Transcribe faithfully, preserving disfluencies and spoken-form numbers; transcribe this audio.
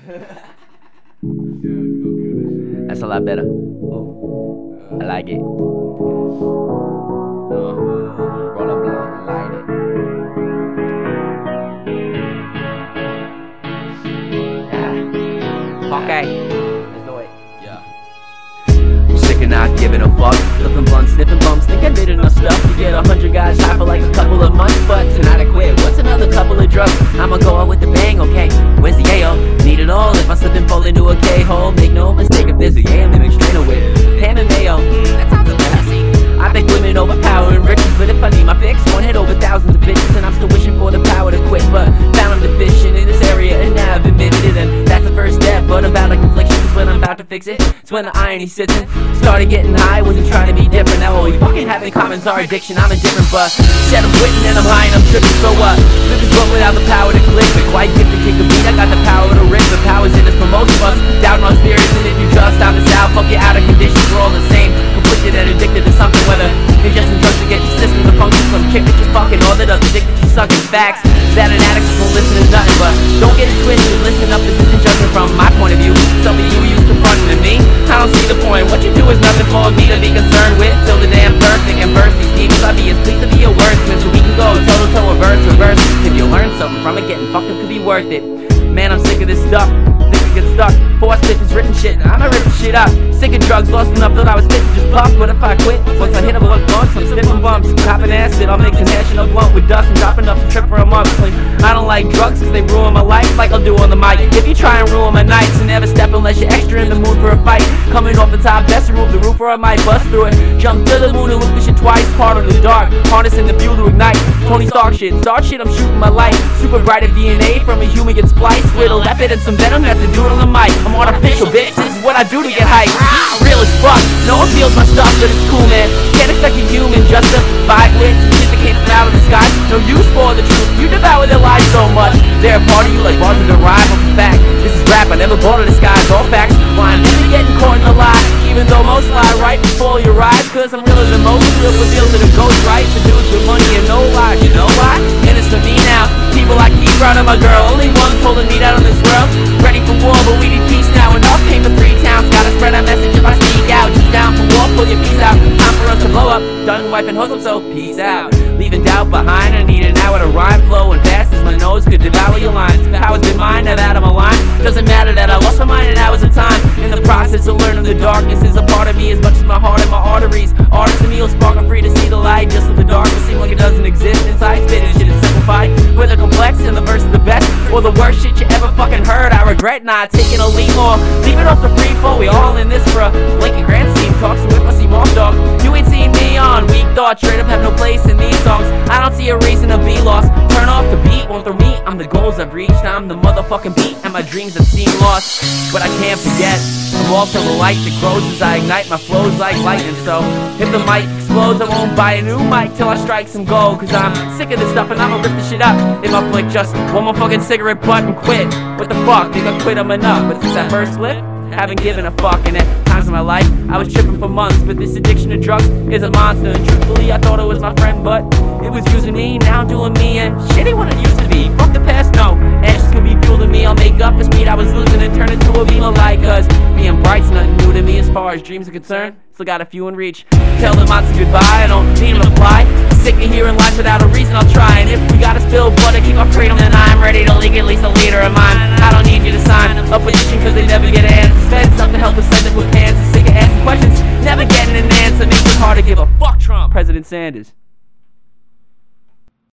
That's a lot better. Ooh, I like it. Uh, roll a blunt and light it. Yeah. Okay, let's do it. Yeah. I'm sick of not giving a fuck. Flipping blunts, sniffing bumps, think I did enough stuff to get a hundred guys high for like a couple of months. But tonight I quit. What's another couple of drugs? I'ma go out with the bang, okay? Where's the A O? Need it all if I slip and fall into a K-hole. Make no mistake, if there's a A, I'm in strainer with ham and mayo. Mm, that sounds a messy. I think women overpower and riches, but if I need my fix, one hit over thousands of bitches, and I'm still wishing for the power to quit. But found I'm deficient in this area, and now I've admitted it, and that's the first step. But about a confliction is when I'm about to fix it. It's when the irony sits in. Started getting high, wasn't trying to be different. Now all we fucking have in common is our addiction. I'm indifferent, but said I'm quitting and I'm high and I'm tripping. So what? Living broke without the power to click. But quite gifted, kick a beat. I got the power to rip. The power's in us for most of us. Doubting our spirits, and if you just down this out, fuck you out of conditions. We're all the same, conflicted and addicted to something. Whether you're just in drugs to get your system to function, some chick that you're fucking, all that does addicted you sucking. Facts that an addict won't listen to nothing. But don't get it twisted, listen up, this isn't judgment from my point of view. Some of you used to frontin' to me, I don't see the point. What you do is nothing for me to be concerned with. Till the damn third thing and verse these demons, I be as pleased to be a wordsmith. So we can go toe to toe, reverse, reverse. If you learn something from it, getting fucked up could be worth it. Man, I'm sick of this stuff, think we get stuck. Force spit is written shit, I'ma rip the shit up. Sick of drugs, lost enough that I was fit to just puff. But if I quit, once I hit them with blunts, I'm sniffing bumps. Copping acid, I'll mix and hash in a blunt with dust and dropping up the trip for a month. Like, I don't like drugs cause they ruin my life, like I'll do on the mic. If you try and ruin my nights, and never step unless you're extra in the mood for a fight. Coming off the top, best remove the roof or I might bust through it. Jump to the moon and look this shit twice, part of the dark. Harnessing the fuel to ignite, Tony Stark shit. Start shit, I'm shooting my light. Super bright if D N A from a human gets spliced. With a leopard and some venom, that's a dude on the mic. I'm artificial, bitch, this is what I do to get hyped. Real as fuck, no one feels my stuff, but it's cool, man. Can't expect a human just to vibe with some shit that came from out of the sky. No use for the truth, you devour their lives so much. They're a part of you like bars of the rhyme of a fact. This is rap, I never bought a disguise, all facts. Why I'm never getting caught in a lie, even though most lie right before your eyes. Cause I'm realer than most, real with deals that are ghost right. To dudes with money and no lies, you know why? And it's for me now, people I keep running my girl. Only one pulling me out of this world. Ready for war, but we need peace now. Enough pain for three towns, gotta spread our message if I speak out. Just down for war, pull your piece out. Time for us to blow up, done wiping hoes up, so peace out. Leaving doubt behind, I need an hour to rhyme. Flowing fast as my nose could devour your lines. Power's been mine, now that I'm aligned. Doesn't matter that I lost my mind and hours of time. In the process of learning the darkness is a part of me as much as my heart and my arteries. Artists in me will spark, I'm free to see the light. Just let the darkness seem like it doesn't exist inside. Spitting shit is simplified, whether complex and the verse is the best or the worst shit you ever fucking heard. I regret not taking a leap more. Leave it off the free fall, we all in this for a blanket grand scheme. Talks to if I see Moss Dog. You ain't seen me on weak thoughts, straight up have no place in these songs. I don't see a reason to be lost. Turn off the beat, want the meat. I'm the goals I've reached, I'm the motherfucking beat, and my dreams have seemed lost. But I can't forget, I'm also the light that grows as I ignite my flows like lightning. So if the mic explodes, I won't buy a new mic till I strike some gold. Cause I'm sick of this stuff and I'ma rip this shit up. If I flick just one more fucking cigarette butt and quit. What the fuck, think I quit, I'm enough. But since that first flip, haven't given a fuck. And at times in my life, I was tripping for months. But this addiction to drugs is a monster. And truthfully, I thought it was my friend, but it was using me, now doing me. And shit ain't what it used to be, fuck the past, no. Ashes can be fuel to me, I'll make up the speed I was losing and turn it to a beam of light. Cause being bright's nothing new to me as far as dreams are concerned. Still got a few in reach. Tell the monster goodbye, I don't need them to fly. Sick of hearing lies without a reason, I'll try. And if we gotta spill blood to keep our freedom, then I'm ready to leak at least a leader of mine. I don't need you to sign a petition cause they never get answers. Fed something to help us send it with pants. Sick of asking questions, never getting an answer. Makes it hard to give a fuck Trump. President Sanders.